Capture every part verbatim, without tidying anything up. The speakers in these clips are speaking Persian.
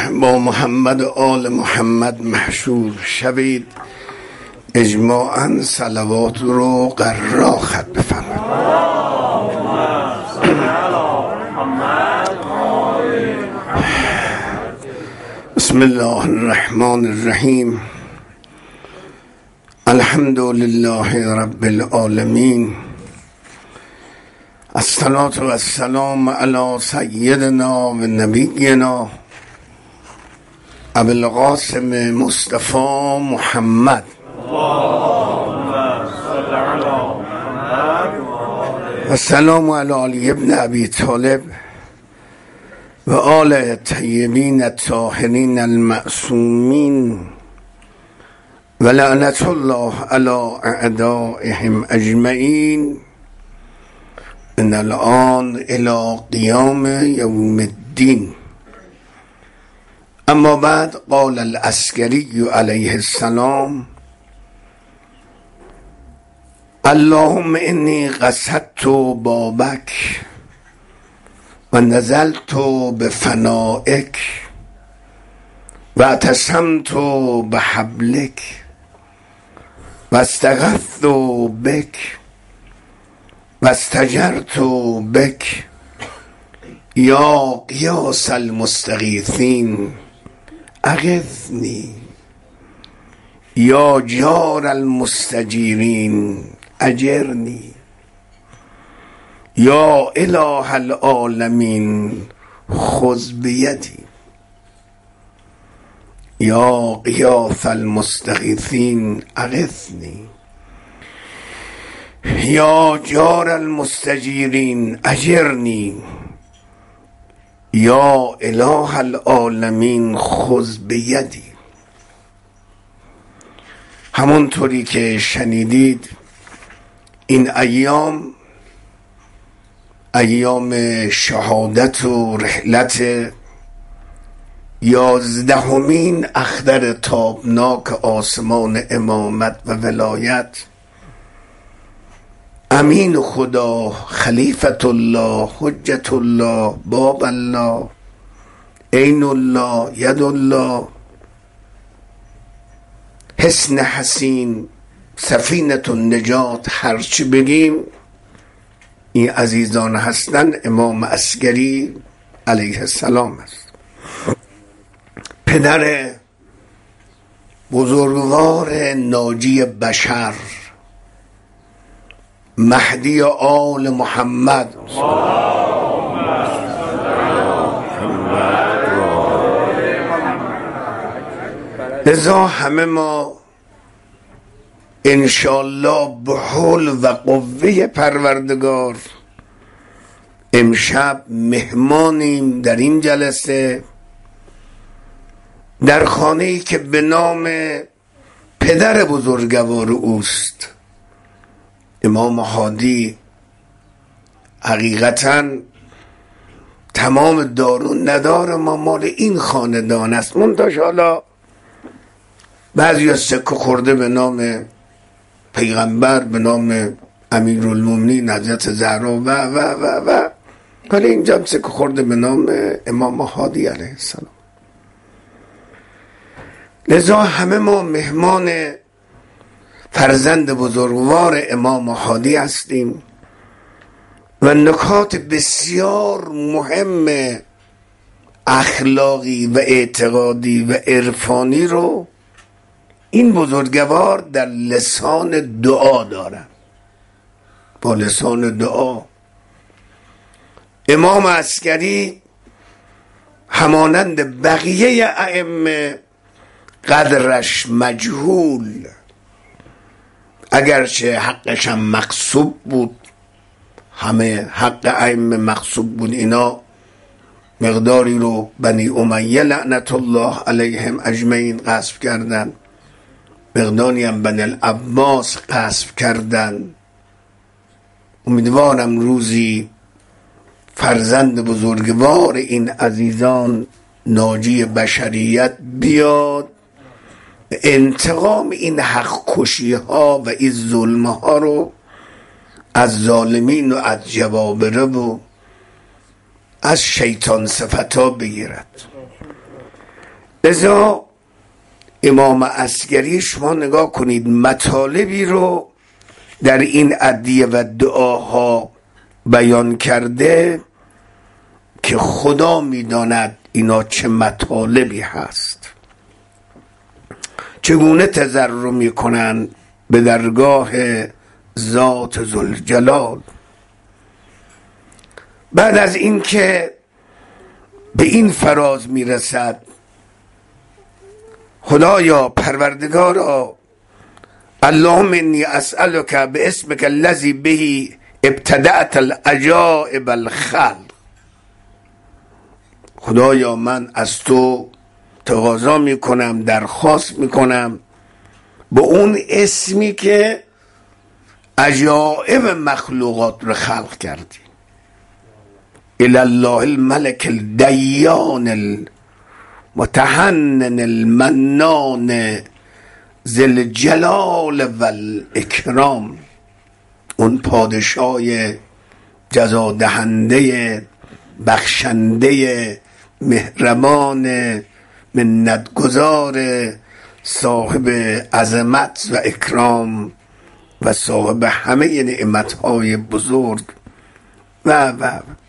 با محمد و آل محمد محشور شوید. اجماعاً صلوات رو قرار خط بفرمایید. بسم الله الرحمن الرحیم. الحمد لله رب العالمین. الصلاة و السلام علی سیدنا و نبینا ابی القاسم مصطفی محمد و سلام علی علی ابن ابی طالب و آل الطیبین الطاهرین المعصومین و لعنت الله علی اعدائهم اجمعین من الان الى قیام یوم الدین. اما بعد، قال العسکری علیه السلام: اللهم انی قصدت بابک و نزلت بفنائک و اعتصمت بحبلک و استغثت بک و استجرت بک یا قیاس المستغیثین اغثنی یا جار المستجیرین اجرنی یا اله العالمین خذ بیدی یا قیاس المستغیثین اغثنی یا جار المستجیرین اجرنی یا اله العالمین خذ بیدی. همونطوری که شنیدید، این ایام ایام شهادت و رحلت یازدهمین اختر تابناک آسمان امامت و ولایت، امین خدا، خلیفت الله، حجت الله، باب الله، عین الله، ید الله، حصن حصین، سفینه النجات، هرچی بگیم این عزیزان هستن امام عسکری علیه السلام است. پدر بزرگوار ناجی بشر، مهدی آل محمد، لذا همه ما انشالله به حول و قوه پروردگار امشب مهمانیم در این جلسه، در خانه‌ای که به نام پدر بزرگوار اوست، امام هادی. حقیقتاً تمام دار و ندار ما مال این خاندان است، منتها حالا بعضی از سکه خورده به نام پیغمبر، به نام امیرالمومنین حضرت زهرا و و و و ولی اینجا سکه خورده به نام امام هادی علیه السلام. لذا همه ما مهمان فرزند بزرگوار امام هادی هستیم و نکات بسیار مهم اخلاقی و اعتقادی و عرفانی رو این بزرگوار در لسان دعا دارن. با لسان دعا امام عسکری همانند بقیه ائمه قدرش مجهول، اگرچه حقش هم مغصوب بود، همه حق ائمه مغصوب بود، اینا مقداری رو بنی امیه لعنت الله علیهم اجمعین غصب کردن، مقداری هم بنی العباس غصب کردن. امیدوارم روزی فرزند بزرگوار این عزیزان ناجی بشریت بیاد، انتقام این حق کشی ها و این ظلم ها رو از ظالمین و از جبابره و از شیطان صفتا بگیرد. لذا امام عسکری شما نگاه کنید مطالبی رو در این ادعیه و دعاها بیان کرده که خدا میداند اینا چه مطالبی هست، چگونه تضرع میکنن به درگاه ذات ذوالجلال. بعد از این که به این فراز میرسد خدایا پروردگارا اللهم انی اسألک باسمک الذی به ابتدأت العجائب الخلق، خدایا من از تو تقاضا میکنم، درخواست میکنم به اون اسمی که عجائب مخلوقات رو خلق کردی. الی الله الملک الدیان المتحنن المنان ذی الجلال والاکرام، اون پادشاه جزا دهنده بخشنده مهربان منتگزار صاحب عظمت و اکرام و صاحب همه نعمتهای بزرگ و و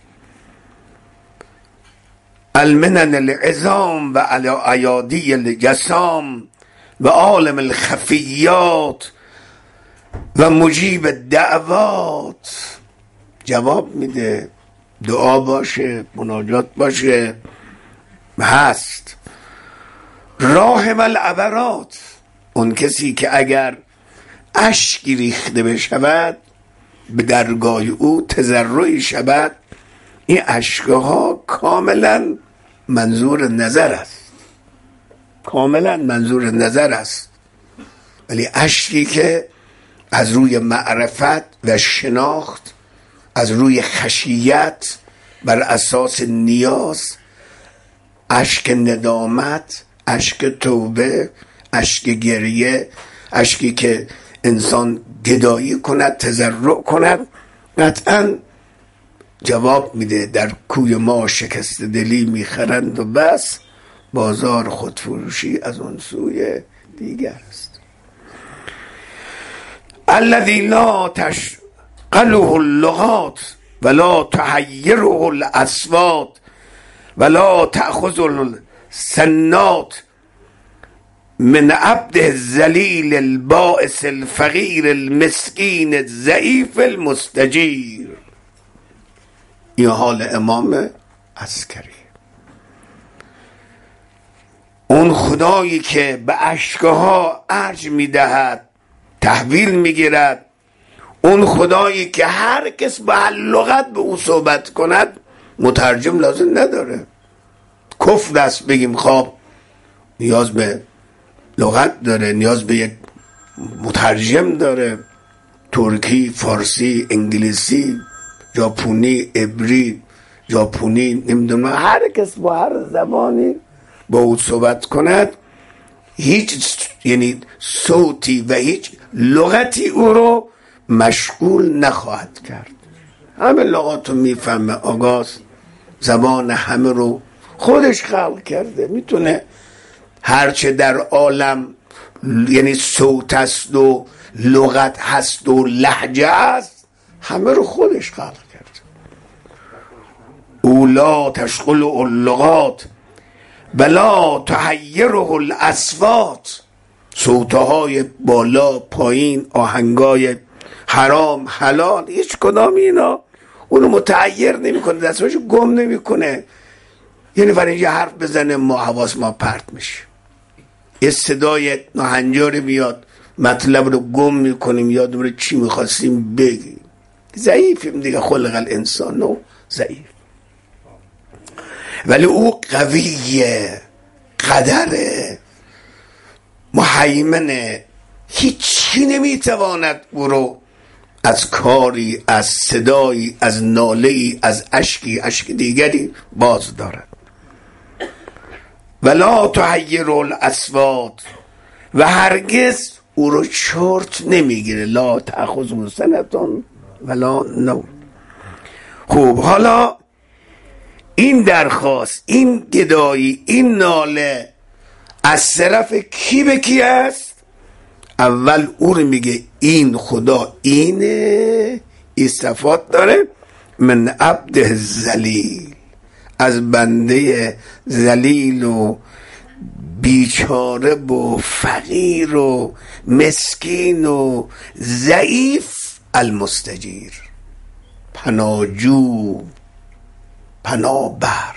المنن العظام و ایادی الجسام و عالم الخفیات و مجیب الدعوات. جواب میده، دعا باشه، مناجات باشه، هست. راحم العبرات، اون کسی که اگر اشکی ریخته بشود به درگاه او تضرعی شود، این اشکها کاملا منظور نظر است، کاملا منظور نظر است، ولی اشکی که از روی معرفت و شناخت، از روی خشیت، بر اساس نیاز، اشک ندامت، اشک توبه، اشک گریه، اشکی که انسان گدایی کند، تضرع کند، قطعا جواب میده. در کوی ما شکست دلی میخرند و بس، بازار خودفروشی از اون سوی دیگر است. الذی لا تشغله اللغات ولا تحیره الاصوات ولا تأخذ السنات من عبد الذلیل البائس الفقیر المسکین الضعیف المستجیر. این حال امام عسکری، اون خدایی که به اشکها ارج میدهد، تحویل میگیرد، اون خدایی که هر کس به هر لغت به او صحبت کند مترجم لازم نداره. کفر است بگیم خواب نیاز به لغت داره، نیاز به یک مترجم داره، ترکی، فارسی، انگلیسی، ژاپنی، عبری، ژاپنی، نمیدونم، هر کس با هر زبانی با او صحبت کند، هیچ یعنی صوتی و هیچ لغتی او رو مشغول نخواهد کرد. همه لغات رو میفهمه، آگاست، زبان همه رو خودش خلق کرده، میتونه هرچه در عالم یعنی صوت است و لغت هست و لهجه است، همه رو خودش خلق کرده. اولا تشغل اللغات بلا تحیره الاصوات، صوتهای بالا پایین، آهنگای حرام حلال، هیچ کدام اینا اونو متحیر نمی کنه، دستاشو گم نمی کنه. یعنی برای یه حرف بزنه ما حواس ما پرت میشه، یه صدای ناهنجاری بیاد مطلب رو گم میکنیم، یادمون چی میخواستیم بگیم. ضعیفیم دیگه، خلق الانسان ضعیف. ولی او قویه، قدره، محیمنه، هیچی نمیتواند او رو از کاری، از صدایی، از ناله‌ای، از اشکی اشک دیگری باز دارد. ولا تحیر الاصوات، و هرگز او رو چرت نمیگیره. لا تأخذه سنتون ولا نوم. خوب، حالا این درخواست، این گدایی، این ناله از طرف کی به کی است؟ اول او رو میگه این خدا اینه، این صفات داره. من عبد ذلیل، از بنده ذلیل و بیچاره و فقیر و مسکین و ضعیف، المستجیر، پناجو، پنابر.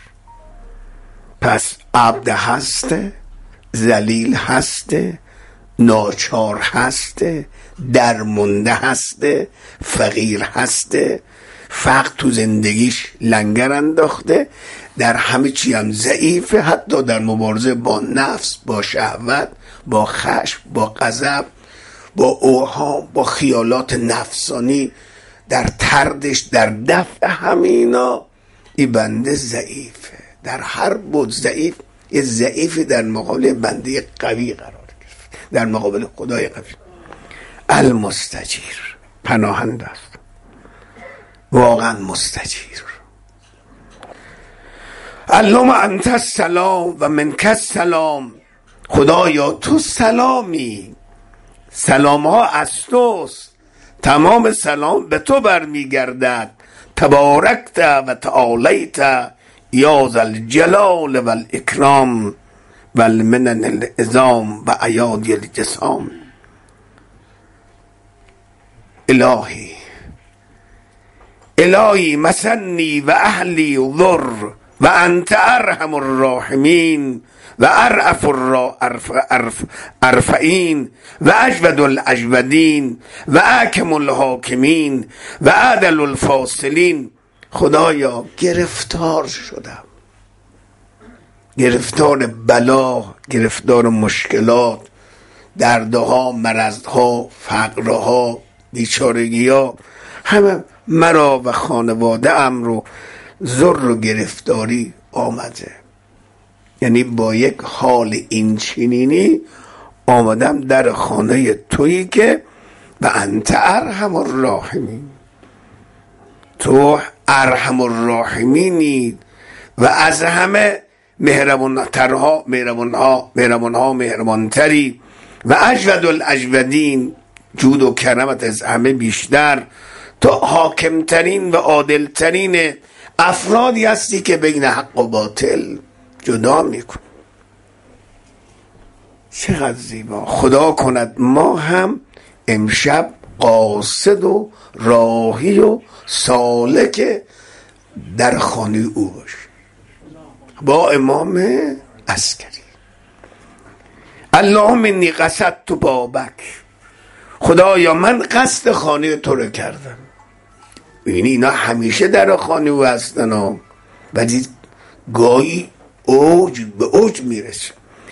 پس عبد هسته، ذلیل هسته، ناچار هسته، درمونده هسته، فقیر هسته، فقر تو زندگیش لنگر انداخته، در همه چی هم ضعیفه، حتی در مبارزه با نفس، با شهوت، با خشم، با غضب، با اوهام، با خیالات نفسانی، در تردش، در دفع همینا این بنده ضعیفه. در هر بود ضعیف، یه ضعیفی در مقابل بنده قوی قرار گرفت، در مقابل خدای قوی. المستجیر، پناهنده است، واقعا مستجیر. اللهم انت السلام و منک السلام، خدایا تو سلامی، سلام ها از توست، تمام سلام به تو برمیگردد. تبارکت و تعالیت یا ذا الجلال و الاکرام و المنن العظام و ایادی الجسام. الهی الهی مسنی و اهلی ضر و انت ارحم الراحمین و ارأف الارفعین و اجود الاجودین و احکم الحاکمین و عدل الفاصلین. خدایا گرفتار شدم، گرفتار بلا، گرفتار مشکلات، دردها، مرضها، فقرها، بیچارگیها، همه مرا و خانواده ام رو ضر و گرفتاری آمده. یعنی با یک حال این چنینی آمدم در خانه تویی که و انت ارحم الراحمین، تو ارحم الراحمینی و از همه مهربانترها، مهربانها مهربانها مهربانتری و اجود الاجودین، جود و کرمت از همه بیشتر. تو حاکمترین و عادلترین افرادی هستی که بین حق و باطل جدا میکن. چقدر زیبا. خدا کند ما هم امشب قاصد و راهی و سالک در خانه او باشیم با امام عسکری. اللهم انی قصدت بابک، خدایا من قصد خانه تو رو کردم. ببینی اینا همیشه در خانه او هستن و ولی گاهی اوج به اوج میرسه.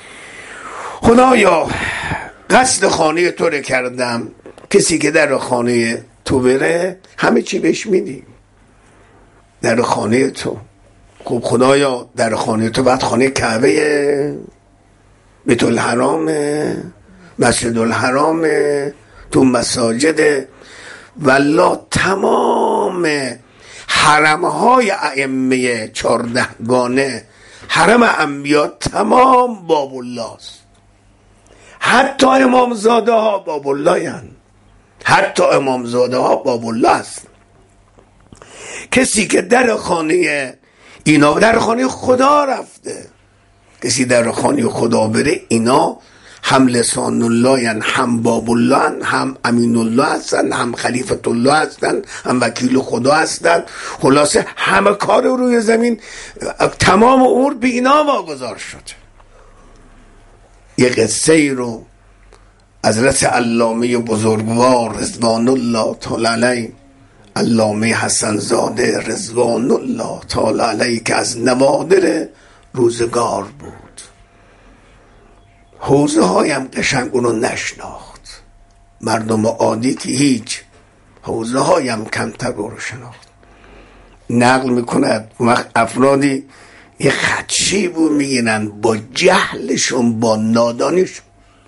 خدایا قصد خانه تو رو کردم. کسی که در خانه تو بره همه چی بهش میدی، در خانه تو. خب خدایا در خانه تو بعد خانه کعبه، بیت الحرام، مسجد الحرام، تو مساجد، والله تمام حرمهای ائمه چهاردهگانه، حرم انبیا تمام باب الله است. حتی امامزاده ها باب الله هستند، حتی امامزاده ها باب الله است. کسی که در خانه اینا در خانه خدا رفته، کسی در خانه خدا بره اینا هم لسان الله هستند، هم باب الله هستند، هم امین الله هستند، هم خلیفت الله هستند، هم وکیل خدا هستند. خلاصه همه کار روی زمین تمام امور به اینا واگذار شده. یه قصه ای رو حضرت علامه بزرگوار رضوان الله تعالی علیه، علامه حسن زاده رضوان الله تعالی علیه، که از نوادر روزگار بود، حوزه هایم قشنگ اونو نشناخت، مردم عادی که هیچ، حوزه هایم کمتر رو شناخت. نقل میکند وقت افرادی یه خدشی بود میگیرن با جهلشون، با نادانیشون،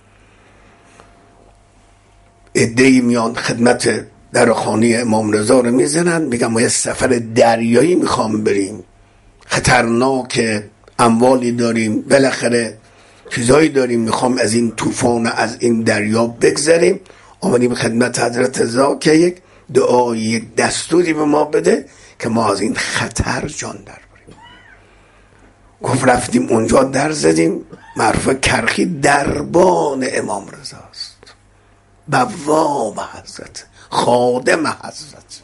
عده‌ای میان خدمت در خانه امام رضا رو میزنن، میگن ما یه سفر دریایی میخوام بریم، خطرناک، اموالی داریم، بالاخره چیزایی داریم میخوام از این طوفان و از این دریا بگذریم. آمدیم خدمت حضرت رضا که یک دعایی، یک دستوری به ما بده که ما از این خطر جان در بریم. گفت رفتیم اونجا در زدیم. معروف کرخی دربان امام رضاست، بواب حضرت، خادم حضرت.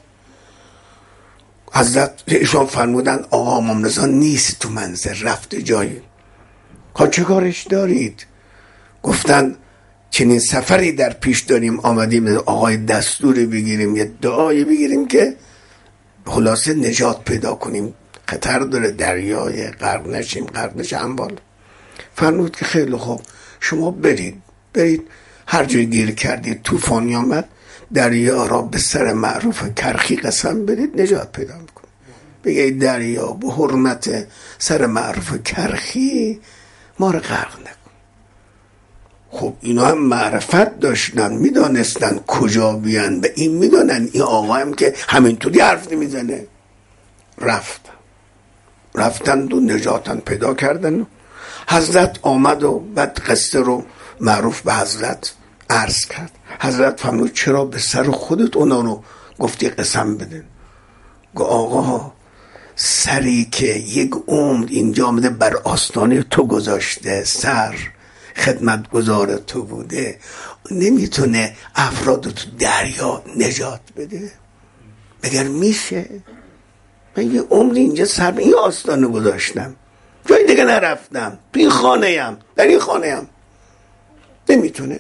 حضرت ایشان فرمودن آقا امام رضا نیست تو منزل، رفته جایی. ها چه کارش دارید؟ گفتن چنین سفری در پیش داریم، آمدیم آقای دستوری بگیریم، یه دعایی بگیریم که خلاصه نجات پیدا کنیم، خطر داره دریای غرق نشیم، غرق نشه اموال. فرمود که خیلی خوب، شما برید برید هر جای گیر کردید طوفانی آمد، دریا را به سر معروف کرخی قسم برید نجات پیدا میکنید. بگید دریا به حرمت سر معروف کرخی ما رو غرق نکن. خب اینا هم معرفت داشتن، میدانستن کجا بیان، به این میدانن این آقا هم که همینطوری حرف نمیزنه. رفتن رفتن و نجاتن پیدا کردن. حضرت آمد و بعد قصه رو معروف به حضرت عرض کرد. حضرت فرمود چرا به سر خودت اونا رو گفتی قسم بده؟ گفت آقا سری که یک عمر اینجا آمده بر آستانه تو گذاشته، سر خدمتگزار تو بوده، نمیتونه افراد تو دریا نجات بده؟ مگر میشه؟ من یه عمر اینجا سر به این آستانه گذاشتم، جای دیگه نرفتم، تو این خانه ام، در این خانه ام، نمیتونه.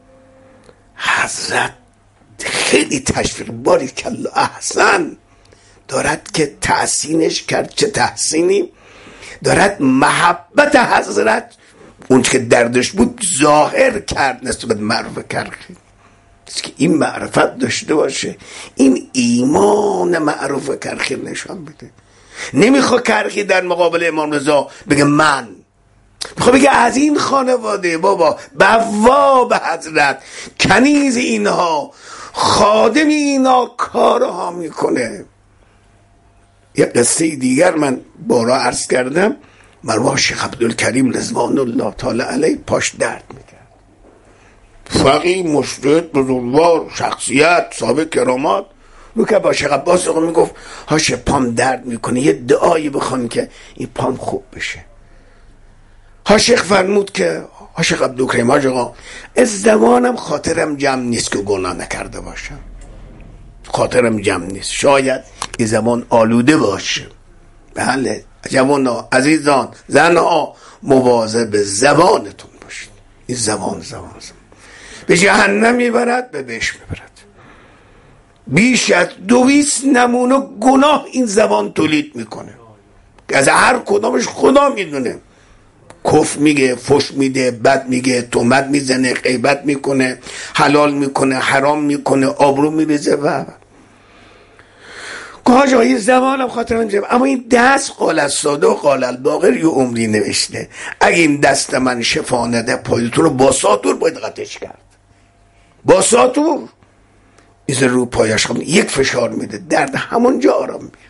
حضرت خیلی تشویق، باری کلا احسن دارد که تحسینش کرد. چه تحسینی دارد؟ محبت حضرت اون که دردش بود ظاهر کرد نسبت معروف کرخی. که این معرفت داشته باشه، این ایمان معروف کرخی نشان بده. نمیخواد کرخی در مقابل امام رضا بگه من، میخواد بگه از این خانواده بابا، بواب حضرت، کنیز اینها، خادم اینا کارها میکنه. یه قصه دیگر من بارا عرض کردم، مروا شیخ عبدالکریم رضوان الله تعالی علیه پاش درد میکرد، فقیه مجتهد بزرگوار شخصیت صاحب کرامات، رو که با شیخ عباس آقا میگفت هاشه پام درد میکنه، یه دعایی بخوان که این پام خوب بشه. ها شیخ فرمود که ها شیخ عبدالکریم حاج آقا از زبانم خاطرم جمع نیست که گناه نکرده باشم، خاطرم جمع نیست، شاید این زبان آلوده باشه. بله جوانها، عزیزان، زنها، مواظب زبانتون باشید. این زبان زبان زبان به جهنم میبرد، به بهشت میبرد. بیش از دویست نمونه گناه این زبان تولید میکنه، از هر کدامش خدا میدونه. کفر میگه، فحش میده، بد میگه، تهمت میزنه، غیبت میکنه، حلال میکنه، حرام میکنه، آبرو میریزه و کاجا این زمانم خاطرم جمع. اما این دست قال الساده و قال الباقر یه عمری نوشته، اگه این دست من شفا نده پایتون رو با ساتور باید قطعش کرد، با ساتور ایز رو پایش خواهد یک فشار میده، درد همونجا آرام میگیره.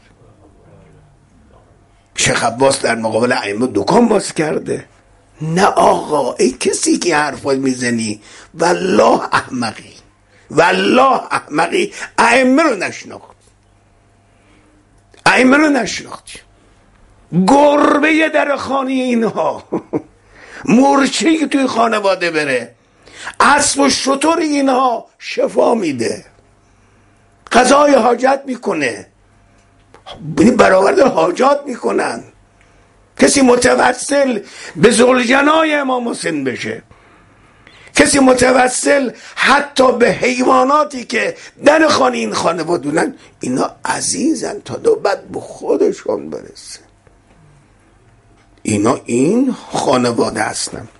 شیخ عباس در مقابل ائمه دکان باز کرده. نه آقا، ای کسی که حرفای میزنی والله احمقی، والله احمقی، ائمه رو نشناخت، ائمه رو نشناختی. گربه در خانه اینها، مورچه‌ای که توی خانواده بره، اسب و شتر اینها شفا میده، قضای حاجت میکنه، برآورد حاجات میکنن. کسی متوسل به ذوالجنای امام حسین بشه، کسی متوسل حتی به حیواناتی که در خانه این خانواده دونن، اینا عزیزن تا نوبت به خودشون برسه. اینا این خانواده هستن.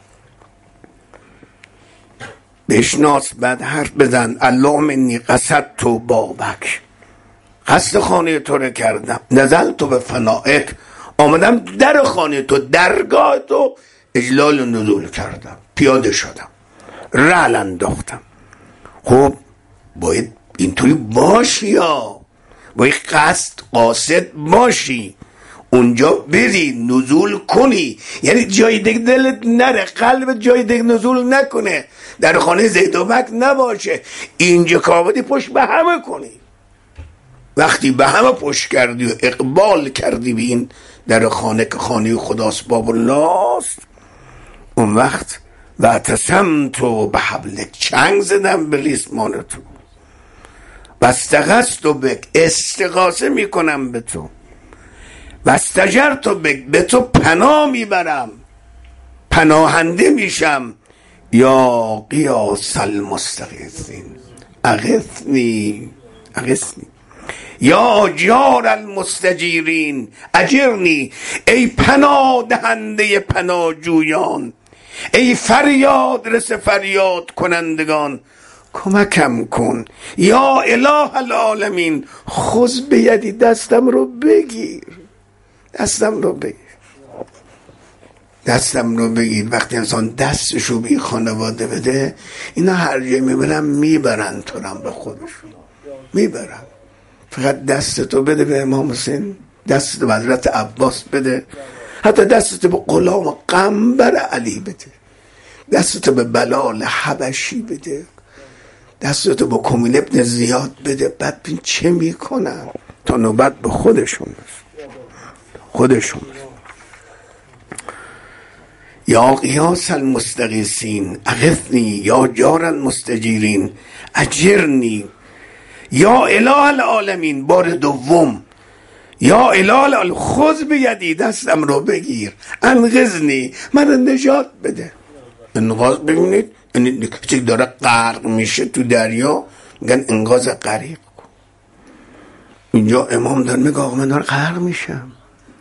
بشناس، بعد حرف بزن. اللهم انی قصدت بابک، قصد خانه تو رو کردم، نزل تو به فنائک، آمدم در خانه تو، درگاه تو اجلال و نزول کردم، پیاده شدم، رعل انداختم. خب باید اینطوری باشی، یا باید قصد قاصد باشی. اونجا بری نزول کنی، یعنی جای دیگه دلت نره، قلبت جای دیگه نزول نکنه، در خانه زید و بکر نباشه، اینجا کابدی پشت به همه کنی. وقتی به همه پشت کردی و اقبال کردی به این در خانه که خانه خداست باب الله است، اون وقت و اعتصمت به حبلک، چنگ زدم به ریسمان تو، و استغثت بک، استغاثه میکنم به تو، و استجرت بک، به تو پناه میبرم، پناهنده میشم. یا قیاس المستغیثین اغثنی اغثنی، یا جار المستجیرین اجرنی، ای پناه دهنده پناهجویان، ای فریاد رس فریاد کنندگان کمکم کن. یا اله العالمین خذ بیدی، دستم رو بگیر، دستم رو بگیر، دستم رو بگیر. وقتی انسان دستشو به خانواده بده، اینا هر جای میبرن میبرن تو رم به خودشون میبرن. فقط دستتو بده به امام حسین، دستتو به حضرت عباس بده، حتی دستتو به غلام قنبر علی بده، دستتو به بلال حبشی بده، دستتو به کمیل ابن زیاد بده. بعد بین چه میکنن تا نوبت به خودشون بس. خودشون بس. یا قیاس المستغیثین اغثنی، یا جار المستجیرین اجرنی، یا اله العالمین بار دوم، یا اله العالمین خذ بیدی، دستم رو بگیر، انقذنی، من نجات بده. انقاذ ببینید، این کسی داره غرق میشه تو دریا میگن انقاذ غریق کن. اینجا امام داره میگه آقا من داره غرق میشم.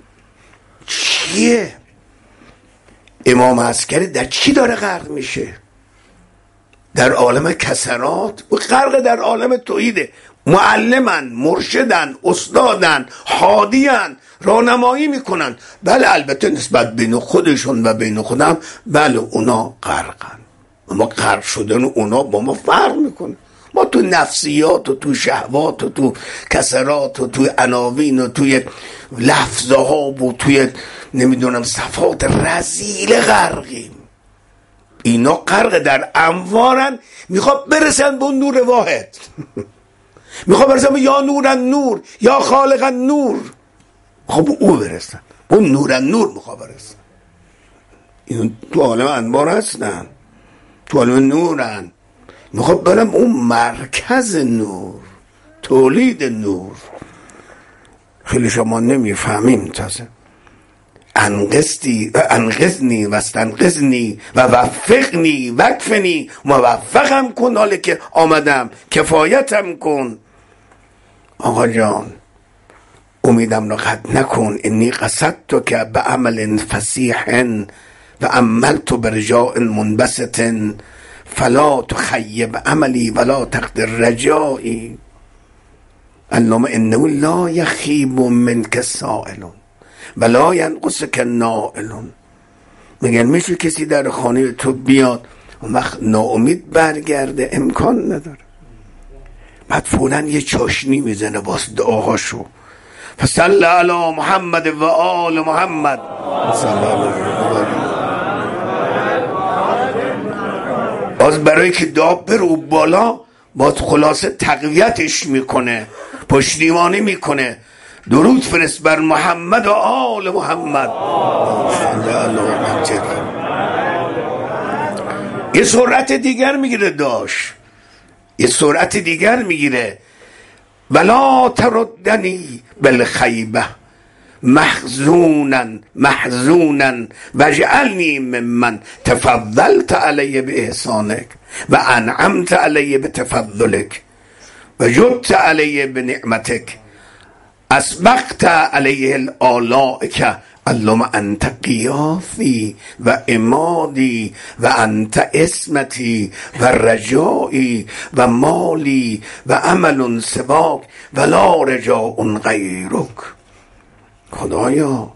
چیه؟ امام عسکری در چی داره غرق میشه؟ در عالم کسرات و غرق در عالم توحیده. معلمن، مرشدن، استادن، هادیان، راهنمایی میکنن. بله البته نسبت بین خودشون و بین خودم بله اونا غرقن، اما غرق شدن اونا با ما فرق میکنه. ما تو نفسیات و تو شهوات و تو کسرات و تو عناوین و توی لفظه ها و توی نمیدونم صفات رذیل غرقیم. اینا غرق در انوارن، میخواد برسن به اون نور واحد میخواد برسن به یا نورن نور، یا خالقن نور، میخواد به او برسن، به اون نورن نور میخواد برسن. اینا تو عالم انوار هستن، تو عالم نورن، میخواد برم اون مرکز نور، تولید نور. خیلی شما نمیفهمین تازه. انقذنی انقذنی و استنقذنی و وفقنی وکفنی، موفقم کن حالا که آمدم، کفایتم کن. آقا جان امیدم را قطع نکن. انی قصدت که به عمل فسیح و عملت برجاء منبسط، فلا تخیب عملی ولا تقدر رجایی. اللهم انه لا یخیب منک سائل ولا ینقصک نائل. میگن میشه کسی در خانه تو بیاد اون وقت ناامید برگرده؟ امکان نداره. بعد فوراً یه چاشنی میزنه باز دعاهاشو، فصل علی محمد و آل محمد. باز برای که دعا برو بالا باز خلاصه تقویتش میکنه، پشتیبانی میکنه. درود فرست بر محمد و آل محمد. یه سرعت دیگر میگیره، داشت یه سرعت دیگر میگیره. ولا تردنی بالخیبه محزونا محزونا واجعلنی ممن تفضلت علی باحسانک و انعمت علی بتفضلک و جدت علی بنعمتک اسبقت علیه الآلائک. اللهم انت قیاسی و امادی و انت اسمتی و رجایی و مالی و عمل سواک و لا رجاء غیرک. خدایا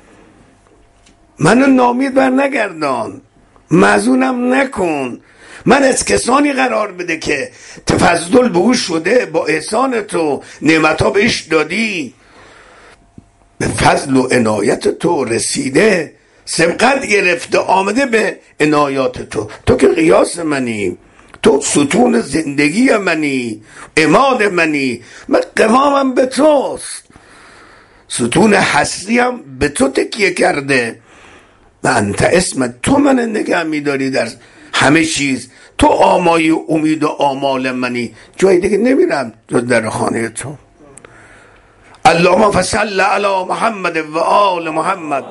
منو نامید بر نگردان، مظنونم نکن، من از کسانی قرار بده که تفضل به او شده، با احسان تو نعمت ها بهش دادی، به فضل و عنایت تو رسیده، سبقت گرفته آمده به عنایات تو. تو که قیاس منی، تو ستون زندگی منی، عماد منی، من قوامم به توست، ستون هستیم به تو تکیه کرده و انت اسم تو من نگه میداری در همه چیز. تو آمای امید و آمال منی، جای دیگه نمیرم جز در خانه تو. اللهم فصل علی محمد و آل محمد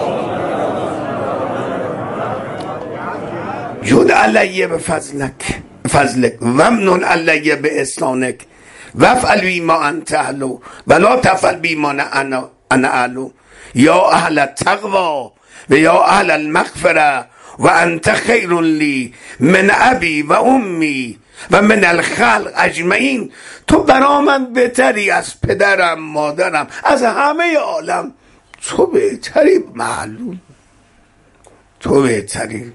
جود علیه به فضلک فضلک ومنون علیه به احسانک وفعل بی ما انت اهلو ولا تفعل بی ما انا اهلو یا اهل التقوی و یا اهل المغفره و انت خیر لی من ابی و امی و من الخلق اجمعین. تو برا من بهتری از پدرم مادرم از همه عالم. تو بهتری، معلوم تو بهتری.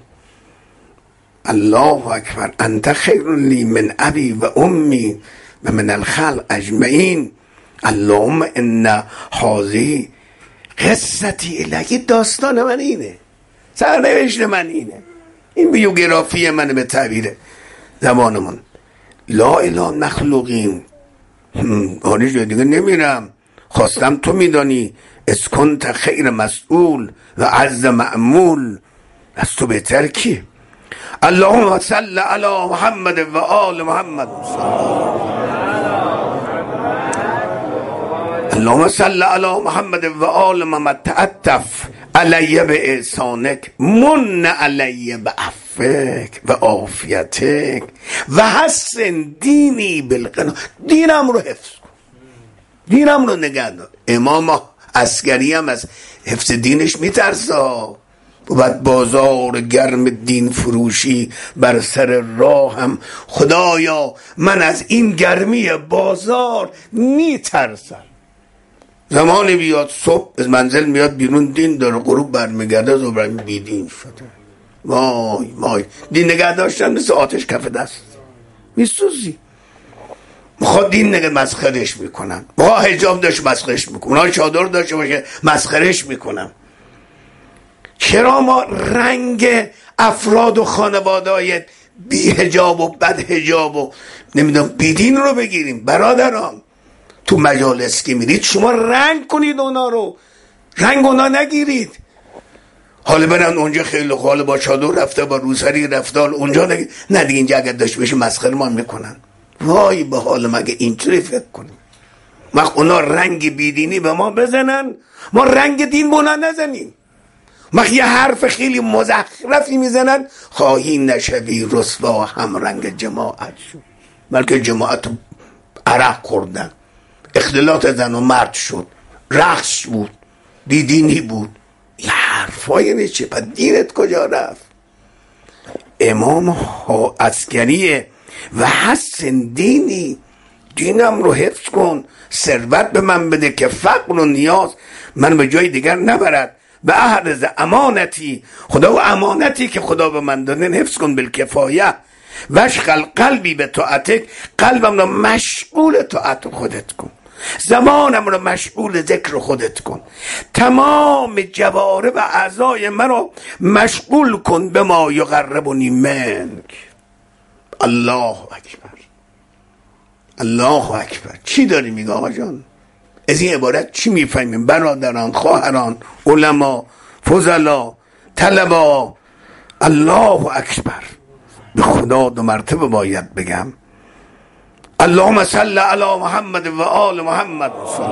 الله اکبر. انت خیر لی من ابی و امی و من الخلق اجمعین. اللهم ان هذه قصتی الهی. داستان من اینه، سرنوشت من اینه، این بیوگرافی من به تعبیر زبانمون. لا اله مخلوقین، آنی جای دیگه نمیرم. خواستم تو میدانی، اسکن تا خیر مسئول و عز معمول. از تو بهتر کی؟ اللهم صل علی محمد و آل محمد. اللهم صل علی محمد و آل محمد. تعطف علیه به احسانک من علیه به عفوک و عافیتک و حسن دینی بالقنا. دینم رو حفظ کن، دینم رو نگه دار. امام عسکری هم از حفظ دینش میترسه. و بازار گرم دین فروشی بر سر راه هم. خدایا من از این گرمی بازار میترسم. زمانی بیاد صبح از منزل میاد بیرون، دین داره، غروب برمیگرده زبرم بی دین شده. وای وای. دین نگه داشتن مثل آتش کف دست میسوزی. میخواد دین نگه مسخرش میکنن. با حجاب داشت مسخرش میکنن، اونا چادر داشته باشه مسخرش میکنن. چرا ما رنگ افراد و خانواده‌های بی حجاب و بد حجاب و نمیدونم بی دین رو بگیریم؟ برادران تو مجالس که میرید شما رنگ کنید اونا رو، رنگ اونا نگیرید. حالا برن اونجا خیلی خاله با چادر رفته، با روسری رفته، اونجا نگید. نه دیگه اینجا اگر داشت بشه مسخره ما میکنن. وای به حال مگه اینطوری فکر کنیم؟ وقت اونا رنگ بیدینی به ما بزنن، ما رنگ دین به اونا نزنیم. وقت یه حرف خیلی مزخرفی میزنن، خواهی نشوی رسوا هم رنگ جماعت شد. بلکه جماعت عرق خوردن، اختلاط زن و مرد شد، رقص بود، بیدینی بود. یه حرفای نیچه. پس دینت کجا رفت؟ امام ها عسکریه و حسن دینی. دینم رو حفظ کن، ثروت به من بده که فقر و نیاز من به جای دیگر نبرد. به احرز امانتی، خدا و امانتی که خدا به من داده حفظ کن بالکفایه. وشغل قلبی به طاعتک، قلبم رو مشغول طاعت خودت کن، زمانم رو مشغول ذکر خودت کن، تمام جوارح و اعضای من رو مشغول کن به ما یقربنی منک. الله اکبر، الله اکبر. چی داری میگه آقا جان؟ از این عبارت چی میفهمیم برادران، خواهران، علما، فضلا، طلبا؟ الله اکبر. به خدا دو مرتبه باید بگم اللهم صل علی محمد و آل محمد.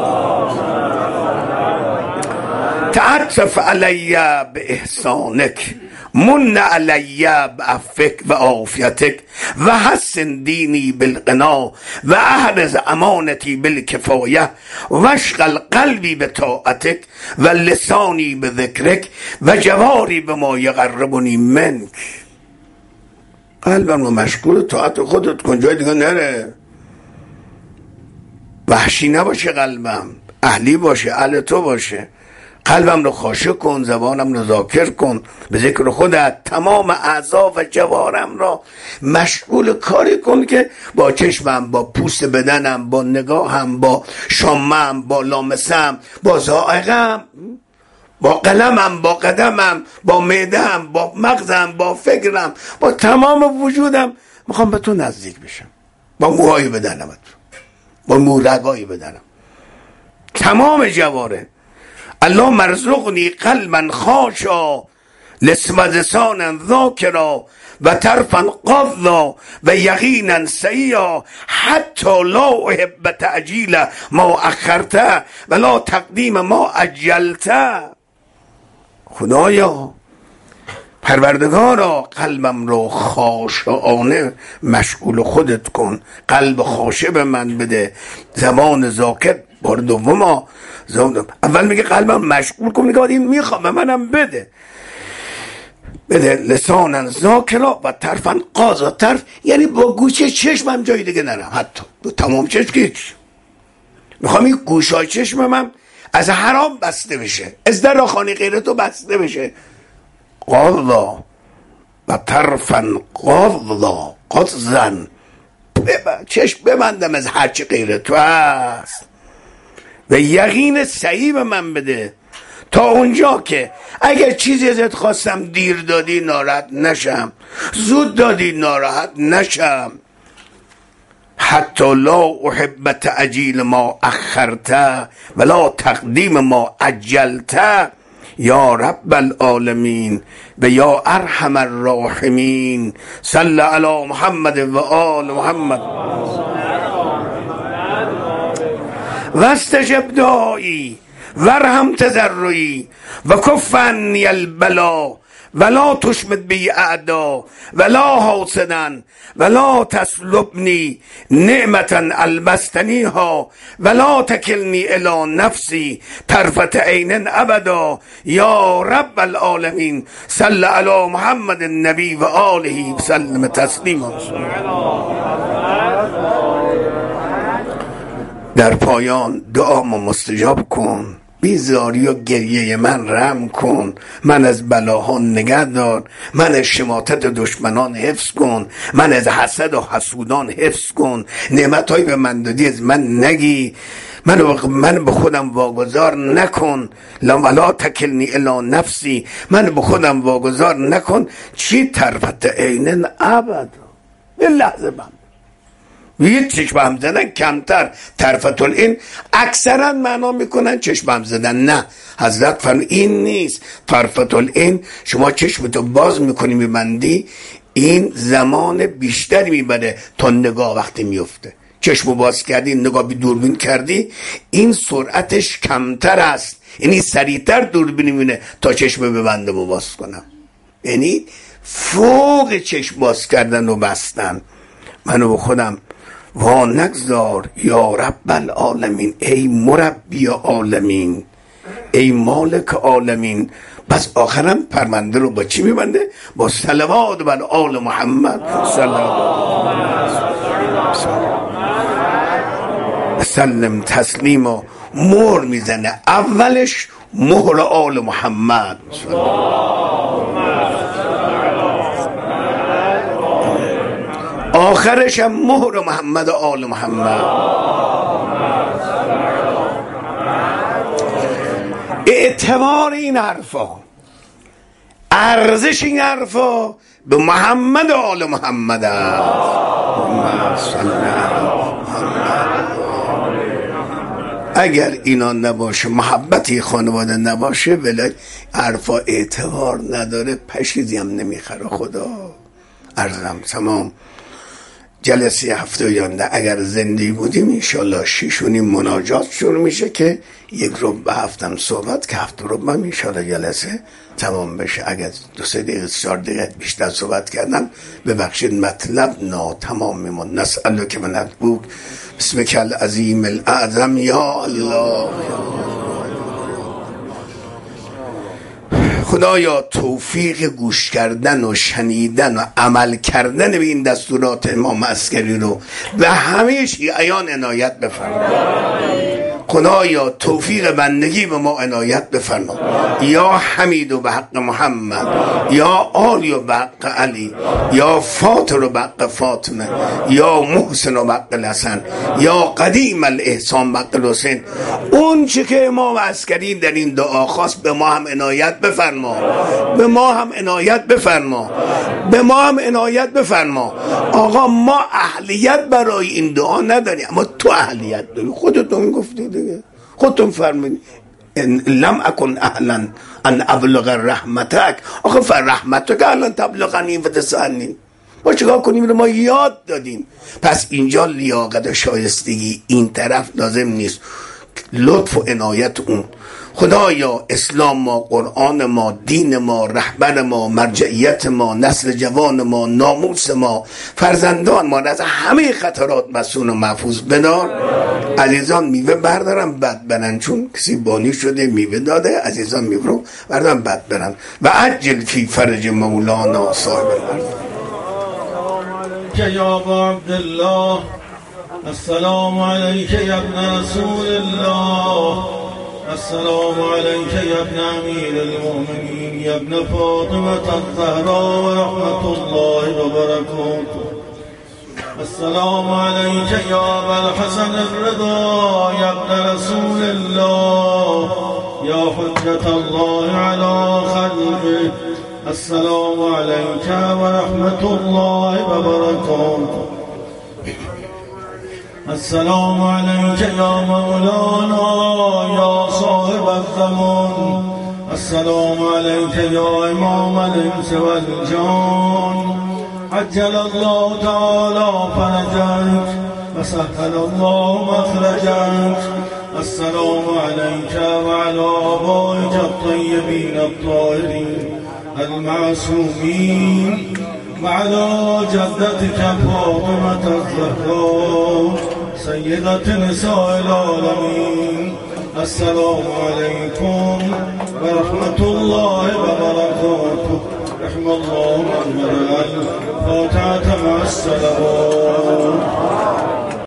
تعطف علی به احسانک من علی بعفک و عافیتک و حسن دینی بالقنا و احرز امانتی بالکفایه و اشغل قلبی به طاعتک و لسانی به ذکرک و جواری به ما یقربنی منک. قلبم رو مشغول طاعت خودت کن، جای دیگه نره. وحشی نباشه قلبم، اهلی باشه، اهل تو باشه. قلبم رو خاشع کن، زبانم رو ذاکر کن به ذکر خودت. تمام اعضا و جوارم را مشغول کاری کن که با چشمم، با پوست بدنم، با نگاهم، با شامم، با لامسم، با ذائقم، با قلمم، با قدمم، با معده‌ام، با مغزم، با فکرم، با تمام وجودم میخوام به تو نزدیک بشم، با موهای بدنم، با مورگای بدنم، تمام جواره. الله مرزقنی قلبا خاشا لسمزسانا ذاکرا و طرفا قضا و یقینا سعیا حتی لا احب تعجیل ما اخرته و لا تقدیم ما عجلته. خدایا پروردگارا قلبم رو خاشعانه مشغول خودت کن، قلب خاشع به من بده، زبان ذاکر. بار دوم اول میگه قلبم مشغول کن، میگه این میخوام به منم بده بده. لسانا ذاکرا و طرفا قاضا. طرف یعنی با گوشه چشمم جای دیگه نرم، حتی با تمام چشم که میخوام این گوشای چشم من از حرام بسته بشه، از در خانه غیرتو بسته بشه. قاضا و طرفا قاضا قاضن، چشم ببندم از هرچی غیرتو هست و یقین صحیح به من بده تا اونجا که اگر چیزی ازت خواستم دیر دادی ناراحت نشم، زود دادی ناراحت نشم. حتی لا احب تعجیل ما اخرته ولا تقدیم ما عجلته یا رب العالمین و یا ارحم الراحمین. صل علی محمد و آل محمد و استجب دعایی ورحم تضرعی و کف عنی البلا ولا تشمت بی اعدا ولا حاسدا ولا تسلبنی نعمتا البستنیها ولا تکلنی الی نفسی طرفت عین ابدا یا رب العالمین. صل علی محمد النبی و آله وسلم تسلیما. در پایان دعامو مستجاب کن، بیزاری و گریه من رحم کن، من از بلاها نگه دار، من از شماتت دشمنان حفظ کن، من از حسد و حسودان حفظ کن، نعمتهای به من دادی از من نگی، من من به خودم واگذار نکن، ولا تکلنی الی نفسی، من به خودم واگذار نکن. چی طرفت عین ابدا، یه لحظه بم یه چشم هم زدن کمتر. طرفت العین اکثرا معنا میکنن چشم هم زدن، نه حضرت فرمود این نیست. طرفت العین شما چشمتو باز میکنی میبندی، این زمان بیشتری میبره تا نگاه وقتی میفته. چشمو باز کردی نگاه بی دوربین کردی، این سرعتش کمتر است، یعنی سریعتر دوربین میبینه تا چشم ببندم و باز کنم. یعنی فوق چشم باز کردن و بستن. منو به خودم وا نگذار یا رب العالمین، ای مربی عالمین، ای مالک عالمین. بس آخرم پرونده رو با چی میبنده؟ با صلوات بر آل محمد صلی الله علیه و سلم تسلیم و مهر میزنه. اولش مهر آل محمد صلی آخرش هم مهر محمد و آل محمد. اعتبار این حرفا، ارزش این حرفا به محمد و آل محمد است. اگر اینا نباشه، محبتی خانواده نباشه، ولی حرفا اعتبار نداره، پشیزی هم نمیخره. خدا عرضم تمام. جلسه هفته آینده اگر زنده بودیم انشالله شیشونی مناجات شروع میشه که یک ربع هفتم صحبت که هفت ربع هم انشالله جلسه تمام بشه. اگر دو سه دقیقه چهار دقیقه بیشتر صحبت کردم ببخشید، مطلب ناتمام میمون. نسألو که من ادبوک بسمک العظیم الاعظم یا الله. خدایا توفیق گوش کردن و شنیدن و عمل کردن به این دستورات امام عسکری رو به همه شیعیان عنایت بفرما. خدایا توفیق بندگی به ما عنایت بفرما. یا حمید و به حق محمد، یا آلی و به حق علی، یا فاطر و به حق فاطمه، یا محسن و به حق الحسن، یا قدیم الاحسان به حق الحسین. اون چه که امام عسکری در این دعا خواست به ما هم عنایت بفرما، به ما هم عنایت بفرما، به ما هم عنایت بفرما. آقا ما اهلیت برای این دعا نداریم، اما تو اهلیت داری. خودتون گفتی دیگه، خودتون فرمودید لم اکن اهلا ان ابلغ رحمتک. آخه فرحمتک الان تبلغنی و تسألنی. ما چیکار کنیم؟ رو ما یاد دادیم. پس اینجا لیاقت و شایستگی این طرف لازم نیست، لطف و عنایت اون. خدایا اسلام ما، قرآن ما، دین ما، رهبر ما، مرجعیت ما، نسل جوان ما، ناموس ما، فرزندان ما از همه خطرات مسئول و محفوظ بدار. عزیزان میوه بردارن بد برن، چون کسی بانی شده میوه داده. عزیزان میوه رو بردارن بد برن. و عجل فی فرج مولانا صاحب الارض. یا ابا عبدالله السلام علیک یا ابن رسول الله، السلام علیک یا ابن امیر المؤمنین یا ابن فاطمة الزهراء و رحمت الله و برکاته. السلام علیک یا ابا الحسن الرضا یا ابن رسول الله یا حجة الله علی خلقه. السلام علیک و رحمت الله و برکاته. السلام علیک یا مولانا یا صاحب الزمان. السلام علیک یا امام الانس والجان. عجل الله تعالی فرجک و سهل الله مخرجک. السلام علیک و علی آبائک الطیبین الطاهرین المعصومین و علی جدتک فاطمة الزهراء سیدة نساء العالمین. السلام علیکم و رحمت الله و برکاته. رحم الله من قرأ الفاتحة مع الصلوات.